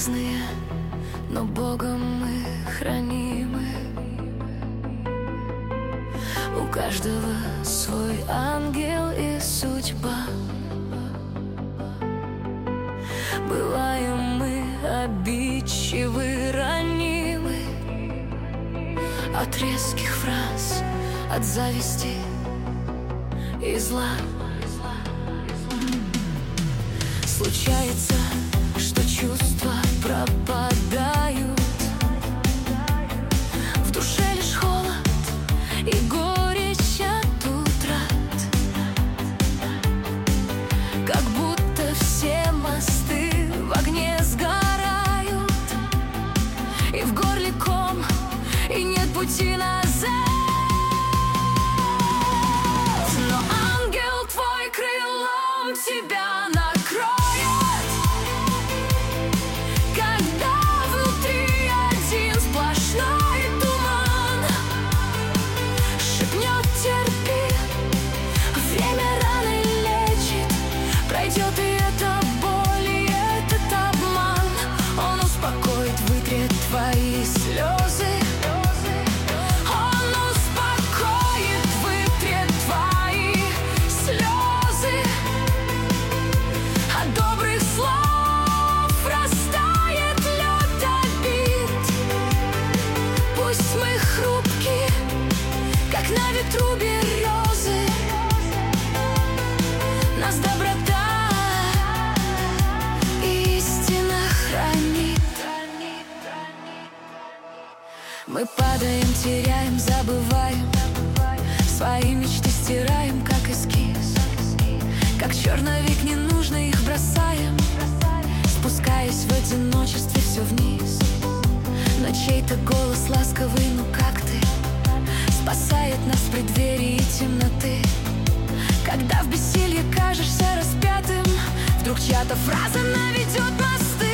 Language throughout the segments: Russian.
разные, но Богом мы хранимы. У каждого свой ангел и судьба. Бываем мы обидчивы, ранимы от резких фраз, от зависти и зла. Случается, что чувства пропадают, в душе лишь холод и горечь от утрат. Как будто все мосты в огне сгорают, и в горле ком, и нет пути назад. Но ангел твой крылом тебя накроет, когда внутри один сплошной туман. Шепнет: терпи, время раны лечит, пройдет и эта боль, и этот обман. Он успокоит, вытрет твои слезы. Он успокоит, вытрет твои слезы. От добрых слов растает лед обид. Пусть мы хрупки, как на ветру березы, нас доброта и истина хранит. Мы падаем, теряем, забываем, свои мечты стираем, как эскиз. Как черновик, не нужно их бросаем, спускаясь в одиночестве все вниз. Но чей-то голос ласковый, ну как ты, спасает нас в преддверии темноты. Когда в бессилье кажешься распятым, вдруг чья-то фраза наведет мосты.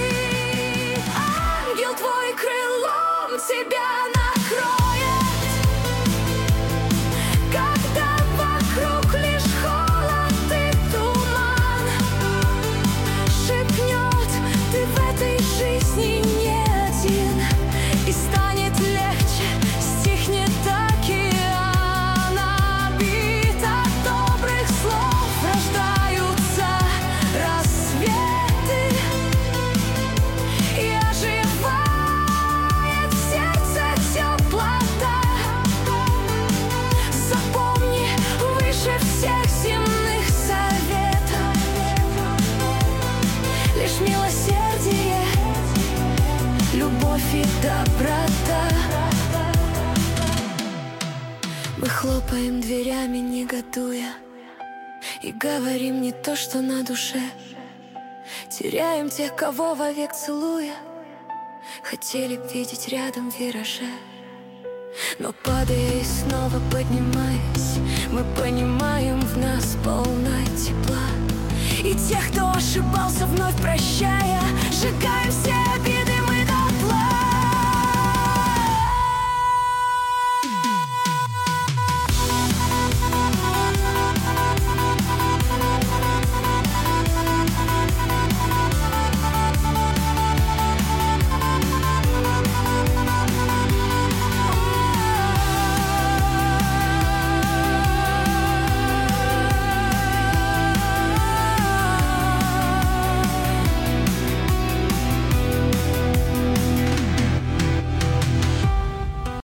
Ангел твой крылом тебя накроет, когда вокруг лишь холод и туман. Шепнет: ты в этой жизни не один, и станет легче, стихнет океан. Обид от добрых слов рождаются рассветы, и оживает в сердце теплота. Запомни, выше всех земных советов лишь милосердие, любовь и доброта. Мы хлопаем дверями, негодуя, и говорим не то, что на душе. Теряем тех, кого вовек целуя, хотели б видеть рядом в вираже. Но падая и снова поднимаясь, мы понимаем, в нас полна тепла. И тех, кто ошибался, вновь прощая, сжигаем все обиды.